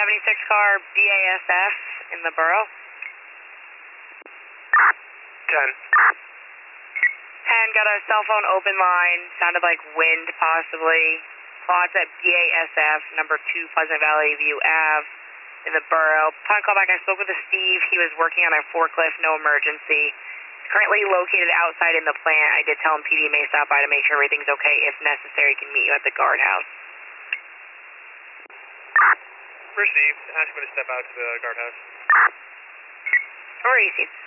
76 car BASF in the borough. 10. 10, got a cell phone open line, sounded like wind possibly. Plots at BASF, number 2 Pleasant Valley View Ave in the borough. Upon callback, I spoke with Steve. He was working on a forklift, no emergency. He's currently located outside in the plant. I did tell him PD may stop by to make sure everything's okay. If necessary, he can meet you at the guardhouse. Received. Ask me to step out to the guardhouse. Where are you, Steve?